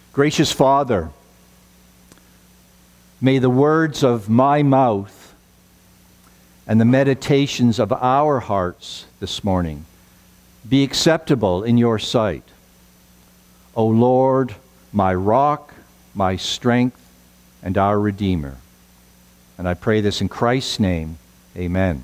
Gracious Father, may the words of my mouth and the meditations of our hearts this morning be acceptable in your sight. O Lord, my rock, my strength, and our Redeemer. And I pray this in Christ's name. Amen.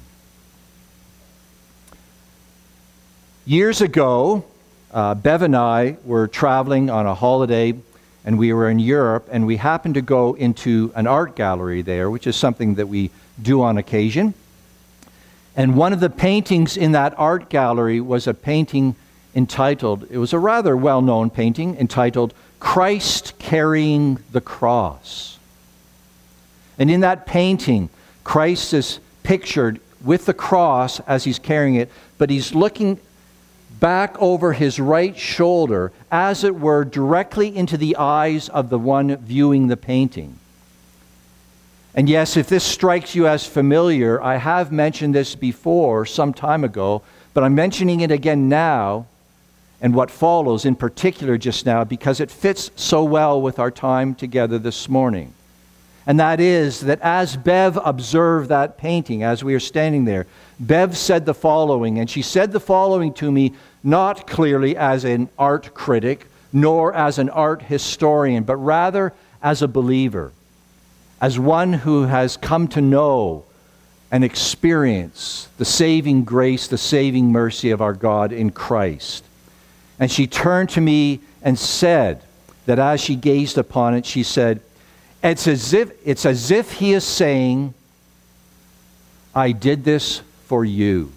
Years ago, Bev and I were traveling on a holiday, and we were in Europe, and we happened to go into an art gallery there, which is something that we do on occasion. And one of the paintings in that art gallery was a painting entitled, it was a rather well-known painting, entitled, Christ Carrying the Cross. And in that painting, Christ is pictured with the cross as he's carrying it, but he's looking back over his right shoulder, as it were, directly into the eyes of the one viewing the painting. And yes, if this strikes you as familiar, I have mentioned this before some time ago, but I'm mentioning it again now, and what follows in particular just now, because it fits so well with our time together this morning. And that is that as Bev observed that painting, as we are standing there, Bev said the following, and she said the following to me not clearly as an art critic, nor as an art historian, but rather as a believer, as one who has come to know and experience the saving grace, the saving mercy of our God in Christ. And she turned to me and said that as she gazed upon it, she said, it's as if he is saying, I did this for you.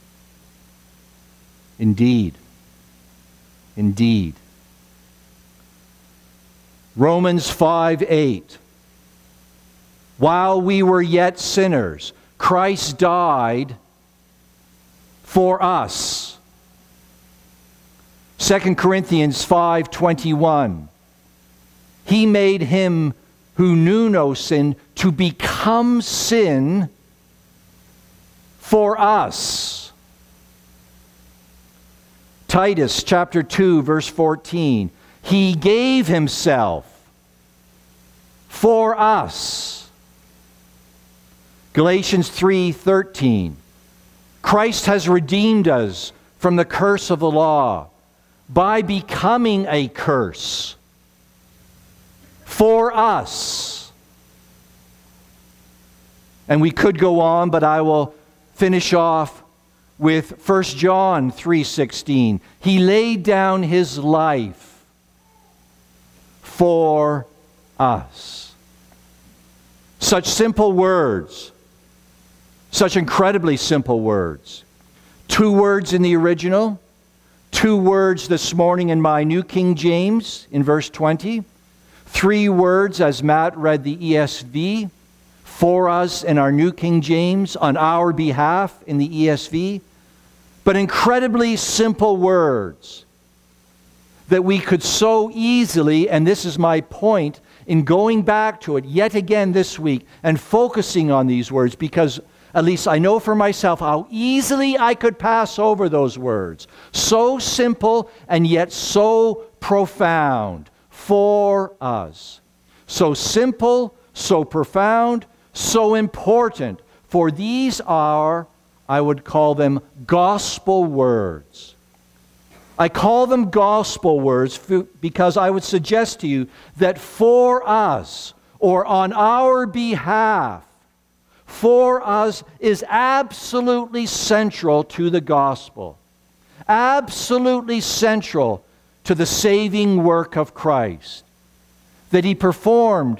Indeed. Indeed. Romans 5:8. While we were yet sinners, Christ died for us. 2 Corinthians 5:21. He made him who knew no sin to become sin for us. Titus chapter 2, verse 14. He gave himself for us. Galatians 3:13. Christ has redeemed us from the curse of the law by becoming a curse for us. And we could go on, but I will finish off with 1 John 3:16. He laid down his life for us. Such simple words. Such incredibly simple words. 2 words in the original. 2 words this morning in my New King James in verse 20. 3 words as Matt read the ESV. For us in our New King James, on our behalf in the ESV. But incredibly simple words that we could so easily, and this is my point, in going back to it yet again this week and focusing on these words, because at least I know for myself how easily I could pass over those words. So simple and yet so profound for us. So simple, so profound, so important, for these are, I would call them gospel words. I call them gospel words because I would suggest to you that for us, or on our behalf, for us is absolutely central to the gospel. Absolutely central to the saving work of Christ. That he performed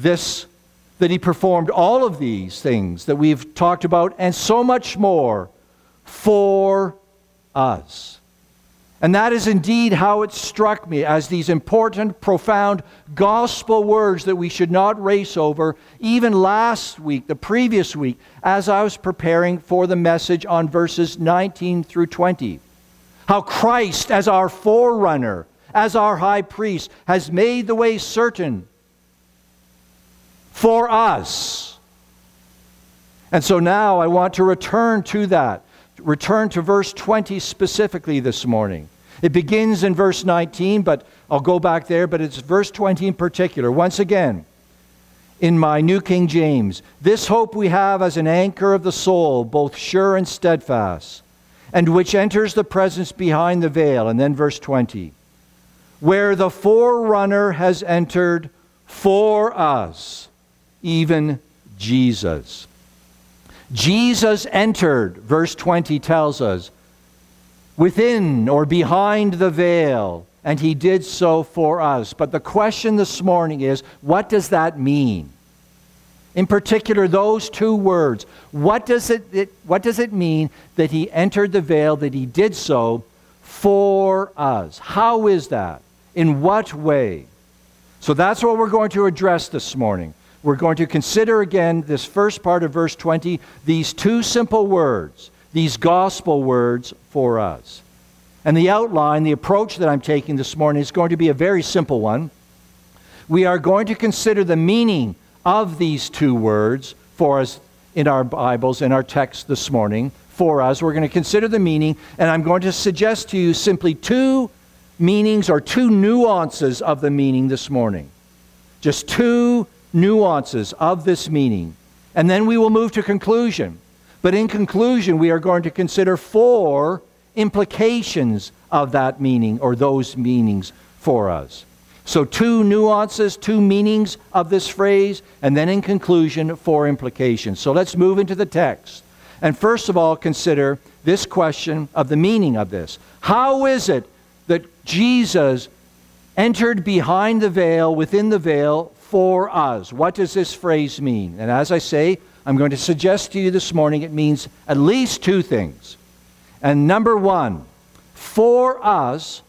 all of these things that we've talked about and so much more for us. And that is indeed how it struck me as these important, profound gospel words that we should not race over, even last week, the previous week, as I was preparing for the message on verses 19 through 20. How Christ, as our forerunner, as our high priest, has made the way certain for us. And so now I want to return to that. Return to verse 20 specifically this morning. It begins in verse 19, but I'll go back there, but it's verse 20 in particular. Once again, in my New King James, this hope we have as an anchor of the soul, both sure and steadfast, and which enters the presence behind the veil. And then verse 20, where the forerunner has entered for us, even Jesus. Jesus entered, verse 20 tells us, within or behind the veil, and he did so for us. But the question this morning is, what does that mean? In particular, those two words. What does it mean that he entered the veil, that he did so for us? How is that? In what way? So that's what we're going to address this morning. We're going to consider again this first part of verse 20, these two simple words, these gospel words for us. And the outline, the approach that I'm taking this morning is going to be a very simple one. We are going to consider the meaning of these two words for us in our Bibles, in our text this morning, for us. We're going to consider the meaning, and I'm going to suggest to you simply two meanings or two nuances of the meaning this morning. Just two nuances of this meaning. And then we will move to conclusion. But in conclusion, we are going to consider four implications of that meaning or those meanings for us. So two nuances, two meanings of this phrase, and then in conclusion, four implications. So let's move into the text. And first of all, consider this question of the meaning of this. How is it that Jesus entered behind the veil, within the veil, for us? What does this phrase mean? And as I say, I'm going to suggest to you this morning it means at least two things. And number one, for us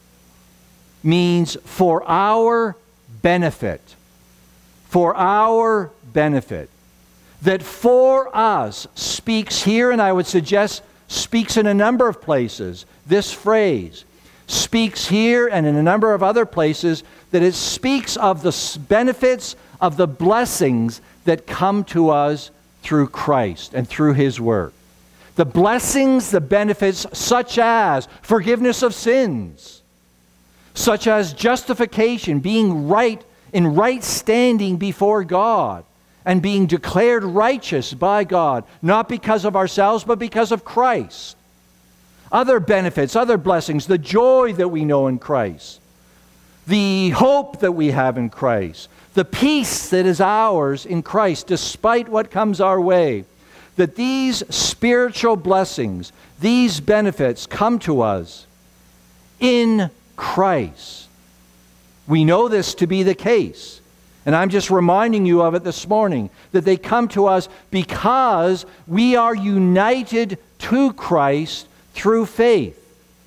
means for our benefit. For our benefit. That for us speaks here, and I would suggest speaks in a number of places. This phrase speaks here and in a number of other places, that it speaks of the benefits, of the blessings that come to us through Christ and through His work. The blessings, the benefits, such as forgiveness of sins, such as justification, being right, in right standing before God, and being declared righteous by God, not because of ourselves, but because of Christ. Other benefits, other blessings, the joy that we know in Christ, the hope that we have in Christ, the peace that is ours in Christ, despite what comes our way. That these spiritual blessings, these benefits come to us in Christ. We know this to be the case. And I'm just reminding you of it this morning, that they come to us because we are united to Christ through faith.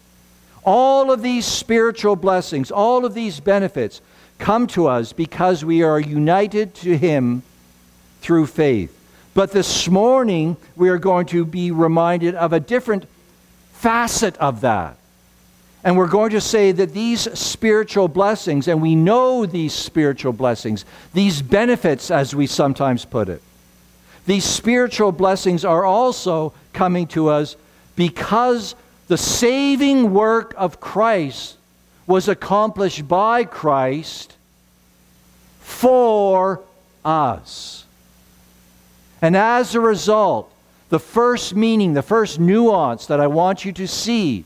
All of these spiritual blessings, all of these benefits come to us because we are united to Him through faith. But this morning, we are going to be reminded of a different facet of that. And we're going to say that these spiritual blessings, and we know these spiritual blessings, these benefits, as we sometimes put it, these spiritual blessings are also coming to us because the saving work of Christ was accomplished by Christ for us. And as a result, the first meaning, the first nuance that I want you to see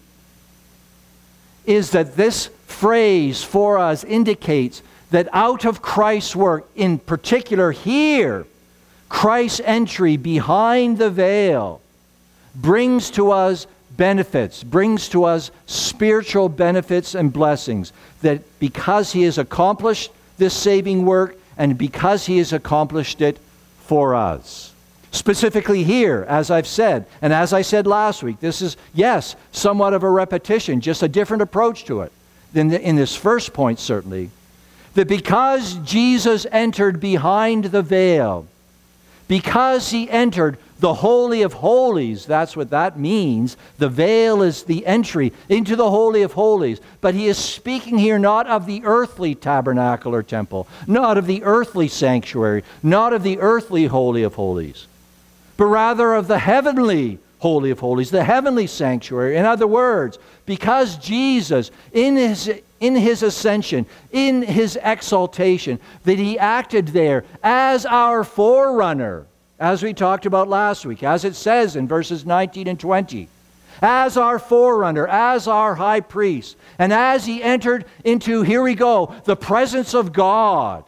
is that this phrase for us indicates that out of Christ's work, in particular here, Christ's entry behind the veil brings to us benefits, brings to us spiritual benefits and blessings, that because He has accomplished this saving work and because He has accomplished it for us. Specifically here, as I've said, and as I said last week, this is, yes, somewhat of a repetition, just a different approach to it than in this first point, certainly. That because Jesus entered behind the veil, because He entered the Holy of Holies, that's what that means. The veil is the entry into the Holy of Holies. But He is speaking here not of the earthly tabernacle or temple, not of the earthly sanctuary, not of the earthly Holy of Holies, but rather of the heavenly Holy of Holies, the heavenly sanctuary. In other words, because Jesus, in his ascension, in his exaltation, that he acted there as our forerunner, as we talked about last week, as it says in verses 19 and 20. As our forerunner, as our high priest, and as he entered into, here we go, the presence of God.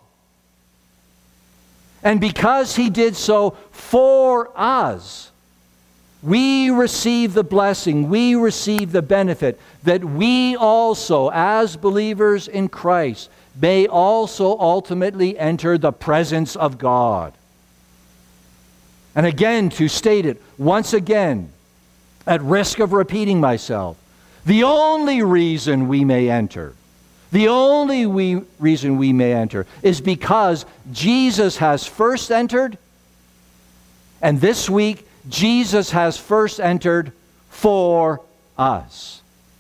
And because he did so for us, we receive the blessing, we receive the benefit that we also, as believers in Christ, may also ultimately enter the presence of God. And again, to state it once again, at risk of repeating myself, the only reason we may enter, reason we may enter is because Jesus has first entered, and this week, Jesus has first entered for us.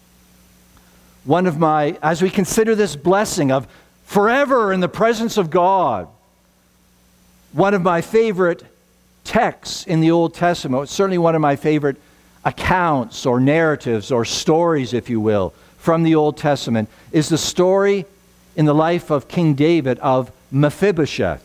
As we consider this blessing of forever in the presence of God, one of my favorite texts in the Old Testament, certainly one of my favorite accounts or narratives or stories, if you will, from the Old Testament, is the story in the life of King David of Mephibosheth.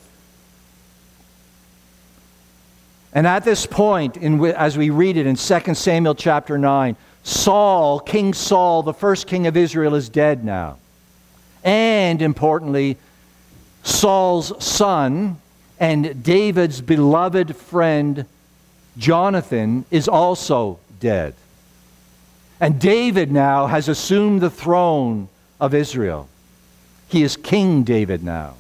And at this point, as we read it in 2 Samuel chapter 9, King Saul, the first king of Israel, is dead now. And importantly, Saul's son and David's beloved friend Jonathan is also dead. And David now has assumed the throne of Israel. He is King David now.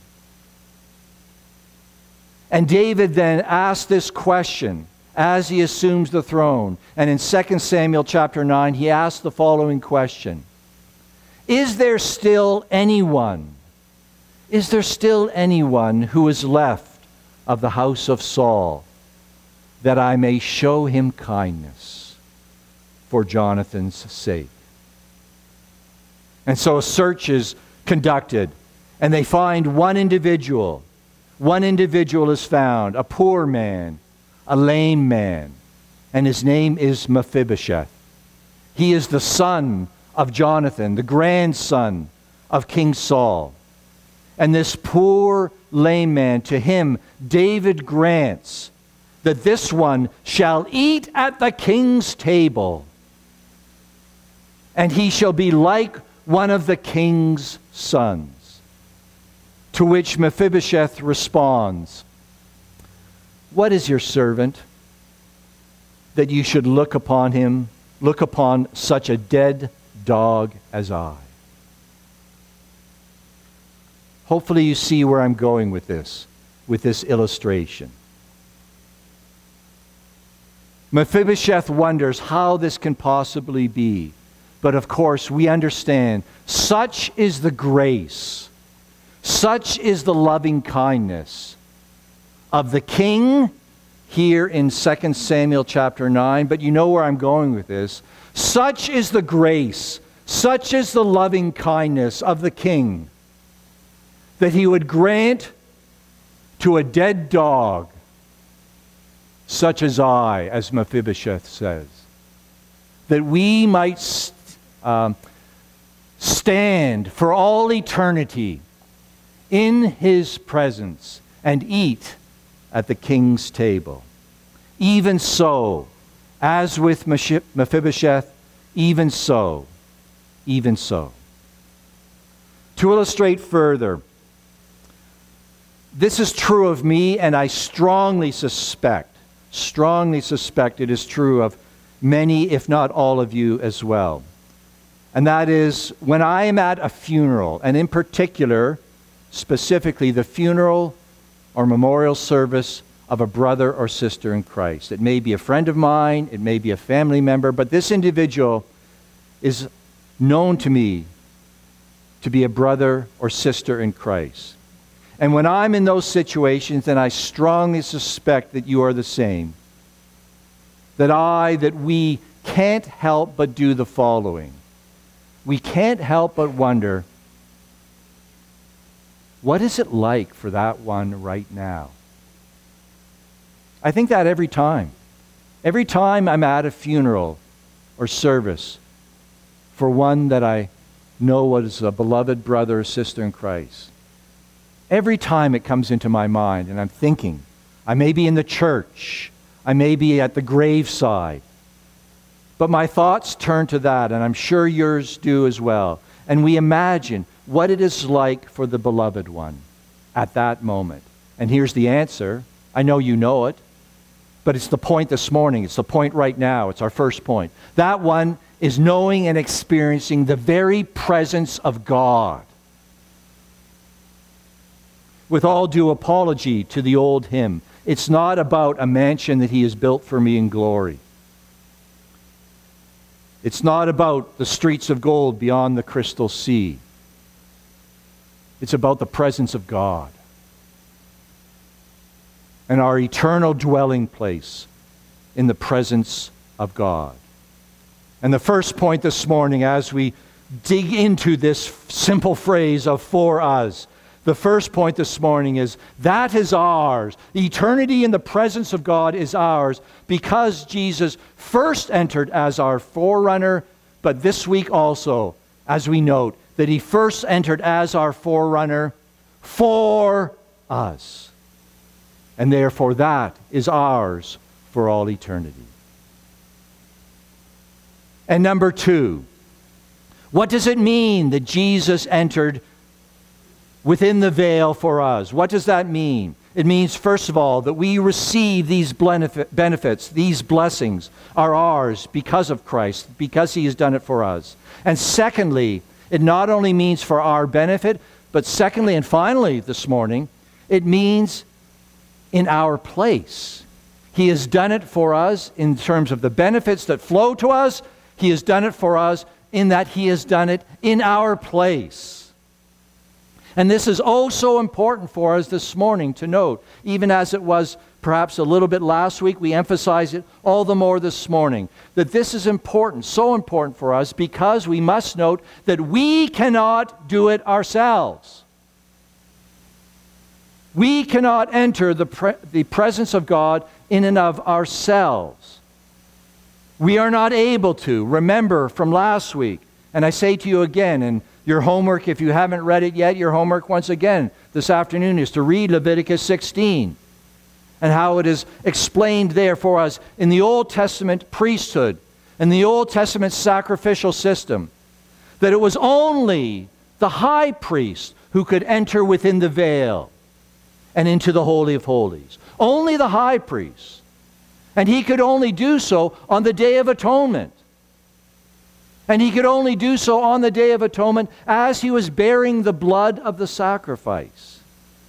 And David then asks this question as he assumes the throne. And in 2 Samuel chapter 9, he asks the following question. Is there still anyone who is left of the house of Saul, that I may show him kindness for Jonathan's sake? And so a search is conducted, and they find one individual. One individual is found, a poor man, a lame man, and his name is Mephibosheth. He is the son of Jonathan, the grandson of King Saul. And this poor lame man, to him, David grants that this one shall eat at the king's table, and he shall be like one of the king's sons. To which Mephibosheth responds, "What is your servant that you should look upon such a dead dog as I?" Hopefully you see where I'm going with this illustration. Mephibosheth wonders how this can possibly be. But of course, we understand such is the grace, such is the loving kindness of the king here in 2 Samuel chapter 9. But you know where I'm going with this. Such is the grace, such is the loving kindness of the king, that he would grant to a dead dog such as I, as Mephibosheth says, that we might stand for all eternity in his presence and eat at the king's table. Even so, as with Mephibosheth, even so. To illustrate further, this is true of me, and I strongly suspect it is true of many, if not all of you as well. And that is, when I am at a funeral, and in particular, specifically the funeral or memorial service of a brother or sister in Christ. It may be a friend of mine, it may be a family member, but this individual is known to me to be a brother or sister in Christ. And when I'm in those situations, then I strongly suspect that you are the same. That we can't help but do the following. We can't help but wonder, what is it like for that one right now? I think that every time. Every time I'm at a funeral or service for one that I know was a beloved brother or sister in Christ. Every time it comes into my mind and I'm thinking, I may be in the church, I may be at the graveside, but my thoughts turn to that, and I'm sure yours do as well. And we imagine what it is like for the beloved one at that moment. And here's the answer. I know you know it, but it's the point this morning. It's the point right now. It's our first point. That one is knowing and experiencing the very presence of God. With all due apology to the old hymn, it's not about a mansion that He has built for me in glory. It's not about the streets of gold beyond the crystal sea. It's about the presence of God and our eternal dwelling place in the presence of God. And the first point this morning, as we dig into this simple phrase of "for us," the first point this morning is that is ours. Eternity in the presence of God is ours because Jesus first entered as our forerunner, but this week also, as we note, that He first entered as our forerunner for us. And therefore that is ours for all eternity. And number two, what does it mean that Jesus entered within the veil for us? What does that mean? It means, first of all, that we receive these benefits, these blessings are ours because of Christ, because He has done it for us. And secondly, it not only means for our benefit, but secondly and finally this morning, it means in our place. He has done it for us in terms of the benefits that flow to us. He has done it for us in that He has done it in our place. And this is oh so important for us this morning to note, even as it was perhaps a little bit last week, we emphasize it all the more this morning, that this is important, so important for us, because we must note that we cannot do it ourselves. We cannot enter the presence of God in and of ourselves. We are not able to. Remember from last week, and I say to you again, and your homework, if you haven't read it yet, your homework once again this afternoon is to read Leviticus 16 and how it is explained there for us in the Old Testament priesthood and the Old Testament sacrificial system, that it was only the high priest who could enter within the veil and into the Holy of Holies. Only the high priest. And he could only do so on the Day of Atonement. And he could only do so on the Day of Atonement as he was bearing the blood of the sacrifice.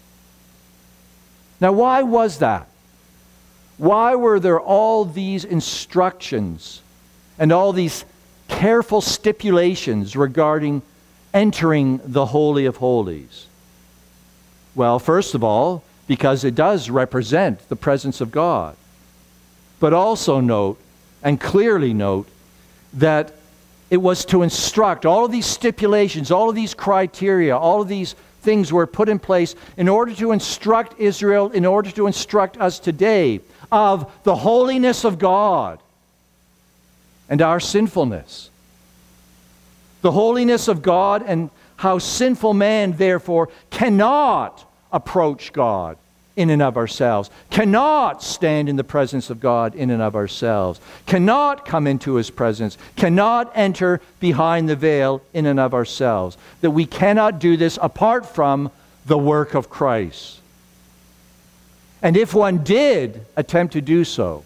Now, why was that? Why were there all these instructions and all these careful stipulations regarding entering the Holy of Holies? Well, first of all, because it does represent the presence of God. But also note, and clearly note, that it was to instruct. All of these stipulations, all of these criteria, all of these things were put in place in order to instruct Israel, in order to instruct us today of the holiness of God and our sinfulness. The holiness of God and how sinful man, therefore, cannot approach God in and of ourselves, cannot stand in the presence of God in and of ourselves, cannot come into His presence, cannot enter behind the veil in and of ourselves, that we cannot do this apart from the work of Christ. And if one did attempt to do so,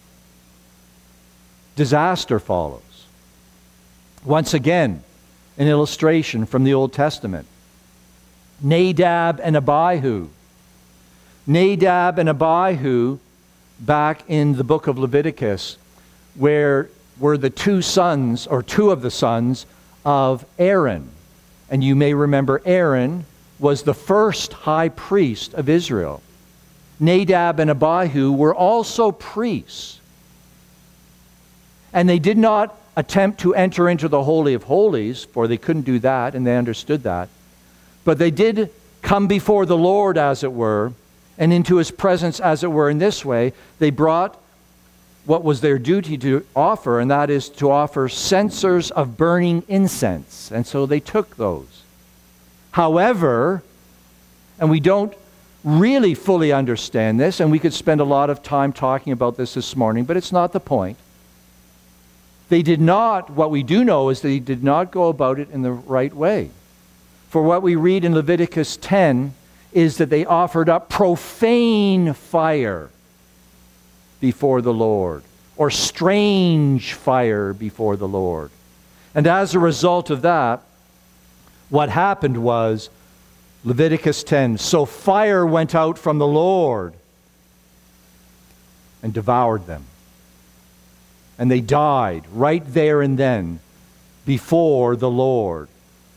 disaster follows. Once again, an illustration from the Old Testament. Nadab and Abihu. Nadab and Abihu, back in the book of Leviticus, where were the two sons, or two of the sons, of Aaron. And you may remember Aaron was the first high priest of Israel. Nadab and Abihu were also priests. And they did not attempt to enter into the Holy of Holies, for they couldn't do that, and they understood that. But they did come before the Lord, as it were, and into His presence, as it were, in this way. They brought what was their duty to offer, and that is to offer censers of burning incense. And so they took those. However, and we don't really fully understand this, and we could spend a lot of time talking about this morning, but it's not the point. They did not, what we do know is they did not go about it in the right way. For what we read in Leviticus 10 is that they offered up profane fire before the Lord, or strange fire before the Lord. And as a result of that, what happened was, Leviticus 10, so fire went out from the Lord and devoured them. And they died right there and then before the Lord.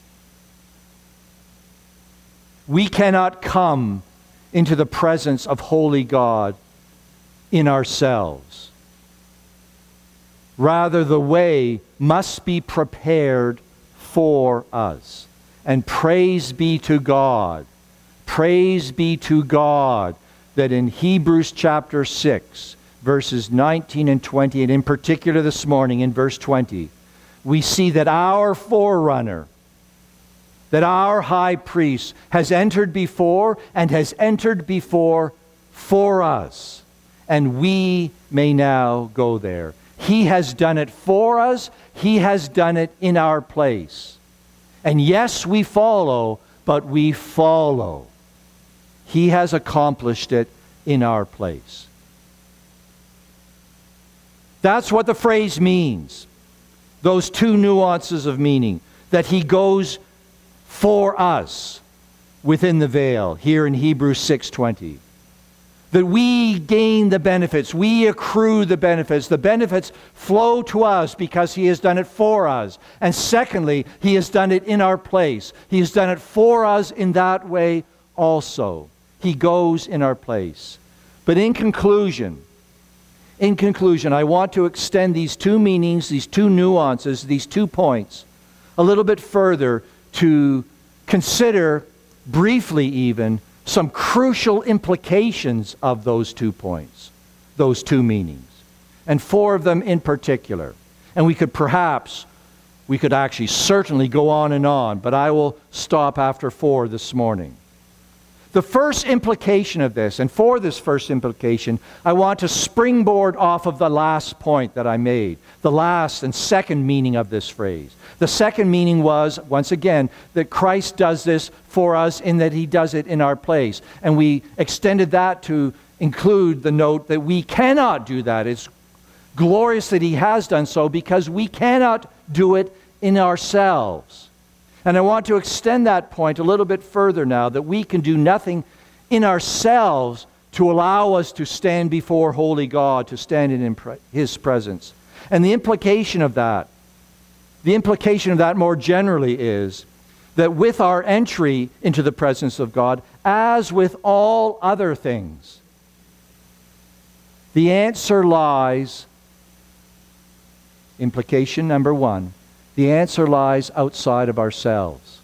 We cannot come into the presence of holy God in ourselves. Rather, the way must be prepared for us. And praise be to God. Praise be to God that in Hebrews chapter 6, verses 19 and 20, and in particular this morning in verse 20, we see that our forerunner, that our high priest has entered before and has entered before for us. And we may now go there. He has done it for us. He has done it in our place. And yes, we follow, but we follow. He has accomplished it in our place. That's what the phrase means. Those two nuances of meaning. That He goes for us within the veil, here in Hebrews 6:20. That we gain the benefits, we accrue the benefits flow to us because He has done it for us. And secondly, He has done it in our place. He has done it for us in that way also. He goes in our place. But in conclusion, I want to extend these two meanings, these two nuances, these 2 points, a little bit further to consider briefly even some crucial implications of those 2 points, those 2 meanings, and 4 of them in particular. And we could actually certainly go on, but I will stop after 4 this morning. The first implication of this, and for this first implication, I want to springboard off of the last point that I made, the last and second meaning of this phrase. The second meaning was, once again, that Christ does this for us in that He does it in our place. And we extended that to include the note that we cannot do that. It's glorious that He has done so because we cannot do it in ourselves. And I want to extend that point a little bit further now, that we can do nothing in ourselves to allow us to stand before holy God, to stand in His presence. And the implication of that more generally is that with our entry into the presence of God, as with all other things, the answer lies, implication number 1, the answer lies outside of ourselves.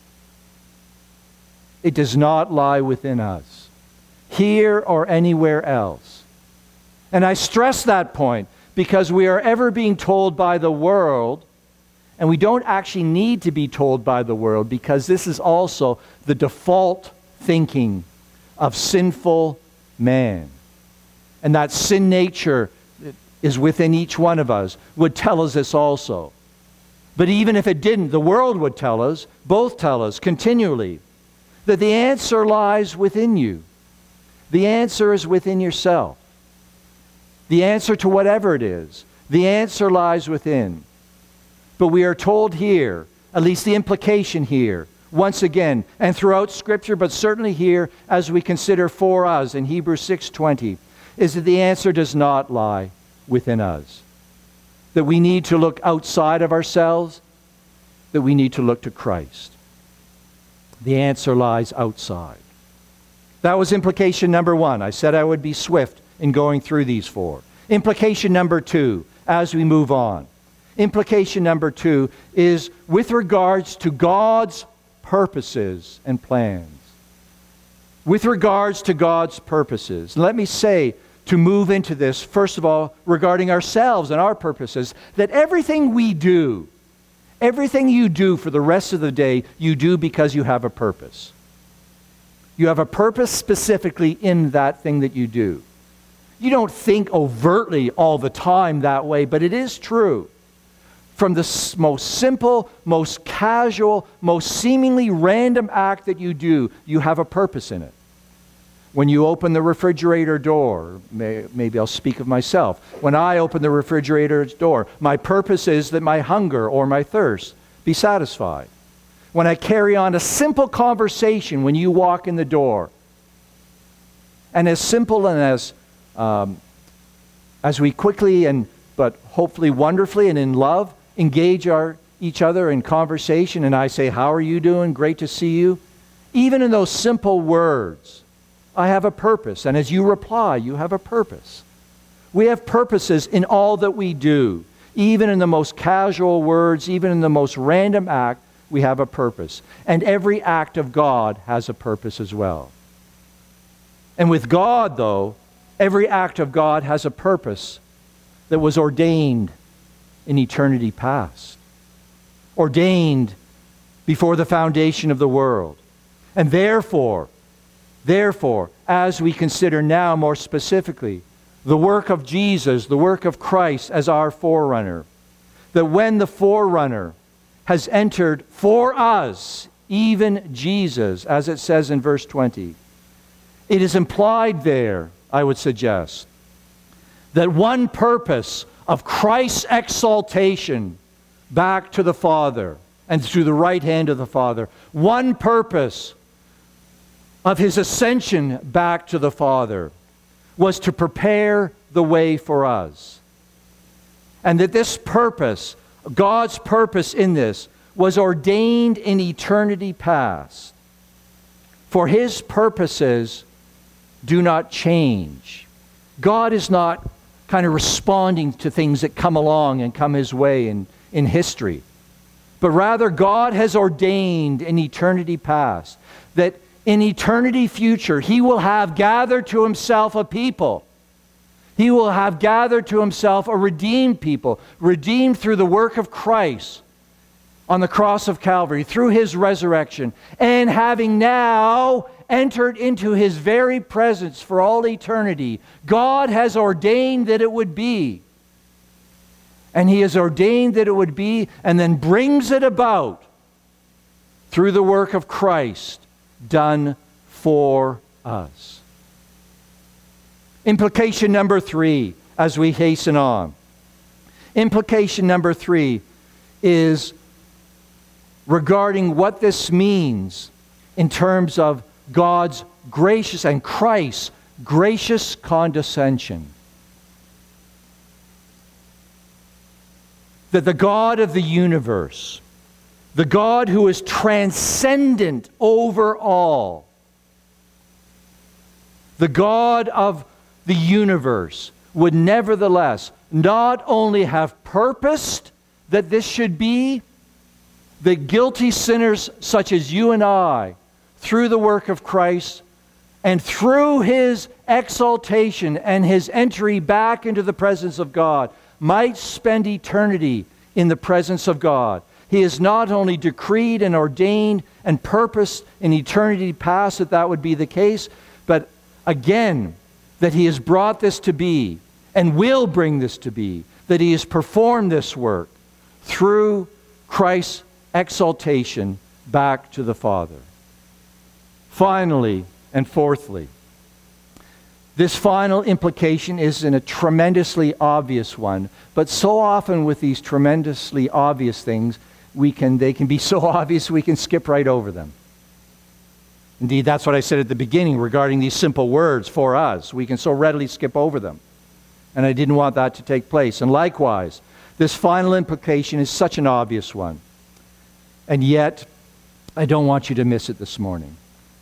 It does not lie within us, here or anywhere else. And I stress that point because we are ever being told by the world, and we don't actually need to be told by the world because this is also the default thinking of sinful man. And that sin nature is within each one of us, would tell us this also. But even if it didn't, the world would tell us, both tell us continually, that the answer lies within you. The answer is within yourself. The answer to whatever it is, the answer lies within. But we are told here, at least the implication here, once again, and throughout Scripture, but certainly here as we consider for us in Hebrews 6:20, is that the answer does not lie within us. That we need to look outside of ourselves, that we need to look to Christ. The answer lies outside. That was implication number 1. I said I would be swift in going through these 4. Implication number 2, as we move on. Implication number 2 is with regards to God's purposes and plans. With regards to God's purposes. Let me say to move into this, first of all, regarding ourselves and our purposes, that everything we do, everything you do for the rest of the day, you do because you have a purpose. You have a purpose specifically in that thing that you do. You don't think overtly all the time that way, but it is true. From the most simple, most casual, most seemingly random act that you do, you have a purpose in it. When you open the refrigerator door, maybe I'll speak of myself. When I open the refrigerator door, my purpose is that my hunger or my thirst be satisfied. When I carry on a simple conversation when you walk in the door, and as simple and as we quickly but hopefully wonderfully and in love engage each other in conversation, and I say, "How are you doing? Great to see you." Even in those simple words, I have a purpose. And as you reply, you have a purpose. We have purposes in all that we do. Even in the most casual words, even in the most random act, we have a purpose. And every act of God has a purpose as well. And with God, though, every act of God has a purpose that was ordained in eternity past. Ordained before the foundation of the world. And therefore, as we consider now more specifically the work of Jesus, the work of Christ as our forerunner, that when the forerunner has entered for us, even Jesus, as it says in verse 20, it is implied there, I would suggest, that one purpose of Christ's exaltation back to the Father and through the right hand of the Father, one purpose of his ascension back to the Father was to prepare the way for us. And that this purpose, God's purpose in this, was ordained in eternity past. For his purposes do not change. God is not kind of responding to things that come along and come his way in history. But rather, God has ordained in eternity past that in eternity future, he will have gathered to himself a people. He will have gathered to himself a redeemed people, redeemed through the work of Christ on the cross of Calvary, through his resurrection, and having now entered into his very presence for all eternity, God has ordained that it would be. And he has ordained that it would be, and then brings it about through the work of Christ done for us. Implication number 3, as we hasten on. Implication number 3 is regarding what this means in terms of God's gracious and Christ's gracious condescension. That the God of the universe, the God who is transcendent over all, the God of the universe, would nevertheless not only have purposed that this should be, that guilty sinners such as you and I, through the work of Christ and through his exaltation and his entry back into the presence of God, might spend eternity in the presence of God. He has not only decreed and ordained and purposed in eternity past that that would be the case, but again, that he has brought this to be and will bring this to be, that he has performed this work through Christ's exaltation back to the Father. Finally, and fourthly, this final implication is in a tremendously obvious one, but so often with these tremendously obvious things, they can be so obvious we can skip right over them. Indeed, that's what I said at the beginning regarding these simple words for us. We can so readily skip over them. And I didn't want that to take place. And likewise, this final implication is such an obvious one. And yet, I don't want you to miss it this morning.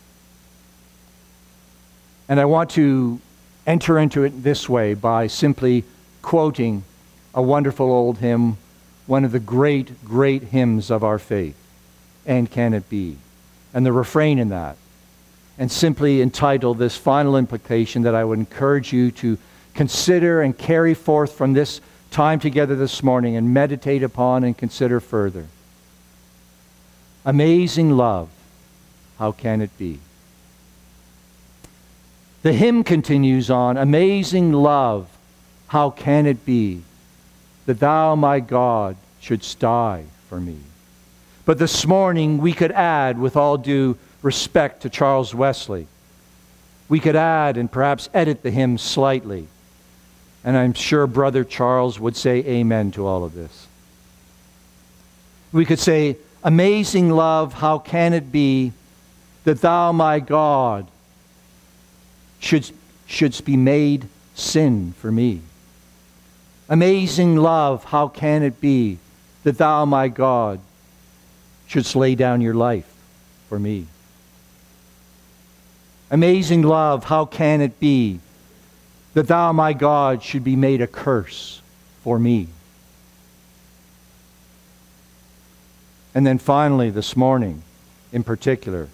And I want to enter into it this way by simply quoting a wonderful old hymn, one of the great, great hymns of our faith, And Can It Be? And the refrain in that, and simply entitle this final implication that I would encourage you to consider and carry forth from this time together this morning and meditate upon and consider further. Amazing love, how can it be? The hymn continues on, amazing love, how can it be that thou, my God, shouldst die for me? But this morning we could add, with all due respect to Charles Wesley, we could add and perhaps edit the hymn slightly. And I'm sure Brother Charles would say amen to all of this. We could say, amazing love, how can it be that thou, my God, shouldst be made sin for me? Amazing love, how can it be that thou, my God, shouldst lay down your life for me? Amazing love, how can it be that thou, my God, should be made a curse for me? And then finally, this morning, in particular,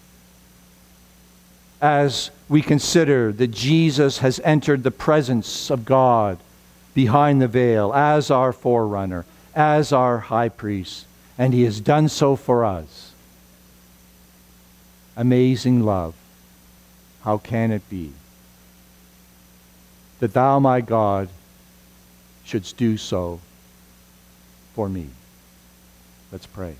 as we consider that Jesus has entered the presence of God behind the veil as our forerunner, as our high priest, and he has done so for us. Amazing love, how can it be that thou, my God, shouldst do so for me? Let's pray.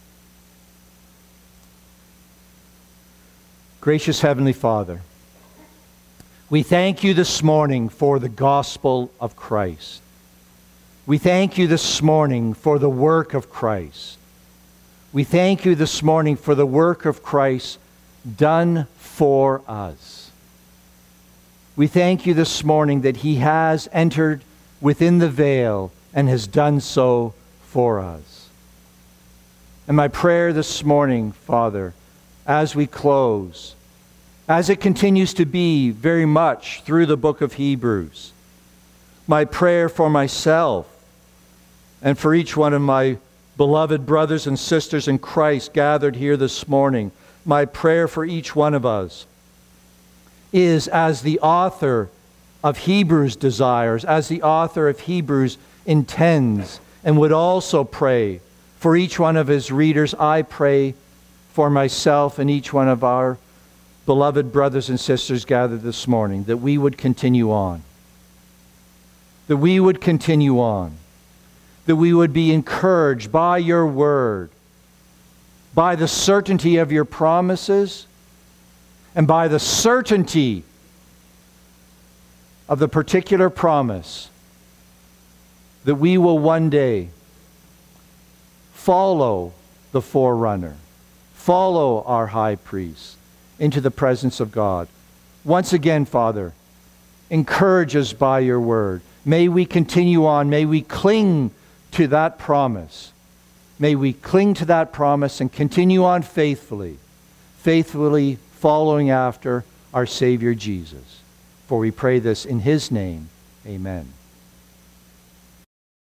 Gracious Heavenly Father, we thank you this morning for the gospel of Christ. We thank you this morning for the work of Christ. We thank you this morning for the work of Christ done for us. We thank you this morning that he has entered within the veil and has done so for us. And my prayer this morning, Father, as we close, as it continues to be very much through the book of Hebrews, my prayer for myself and for each one of my beloved brothers and sisters in Christ gathered here this morning, my prayer for each one of us is, as the author of Hebrews desires, as the author of Hebrews intends, and would also pray for each one of his readers, I pray for myself and each one of our beloved brothers and sisters gathered this morning, that we would continue on. That we would continue on. That we would be encouraged by your word, by the certainty of your promises, and by the certainty of the particular promise that we will one day follow the forerunner, follow our high priest into the presence of God. Once again, Father, encourage us by your word. May we continue on. May we cling to that promise. May we cling to that promise and continue on faithfully following after our Savior Jesus. For we pray this in his name. Amen.